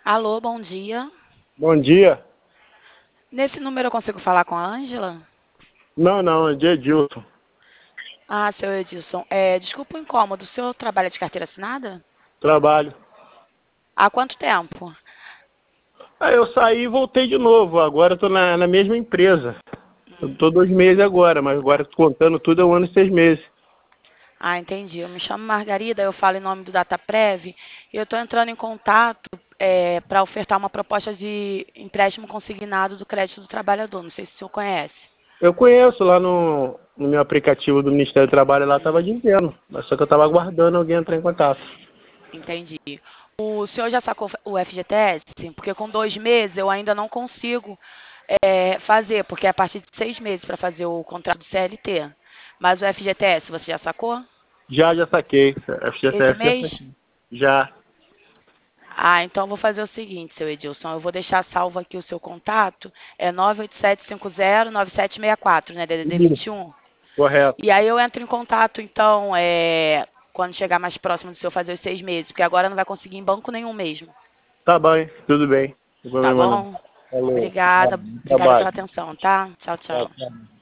Alô, bom dia. Bom dia. Nesse número eu consigo falar com a Ângela? Não, não, é de Edilson. Ah, seu Edilson, desculpa o incômodo, o senhor trabalha de carteira assinada? Trabalho. Há quanto tempo? Aí eu saí e voltei de novo. Agora eu tô na mesma empresa. Eu tô Hum. 2 meses agora, mas agora contando tudo é 1 ano e 6 meses. Ah, entendi. Eu me chamo Margarida, eu falo em nome do Dataprev e eu estou entrando em contato para ofertar uma proposta de empréstimo consignado do crédito do trabalhador. Não sei se o senhor conhece. Eu conheço lá no meu aplicativo do Ministério do Trabalho, lá tava dizendo. Mas só que eu tava aguardando alguém entrar em contato. Entendi. O senhor já sacou o FGTS? Porque com 2 meses eu ainda não consigo fazer, porque é a partir de 6 meses para fazer o contrato do CLT. Mas o FGTS você já sacou? Já saquei. Esse FGTS já mês? saquei. Já. Ah, então eu vou fazer o seguinte, seu Edilson. Eu vou deixar salvo aqui o seu contato. É 987509764, né? DDD Isso. 21. Correto. E aí eu entro em contato, então, quando chegar mais próximo do senhor fazer os 6 meses, porque agora não vai conseguir em banco nenhum mesmo. Tá bem, tudo bem. Não tem Tá problema não. bom? Falou. Obrigada, Bom obrigada pela trabalho. atenção, tá? Tchau, Tchau, tchau. tchau.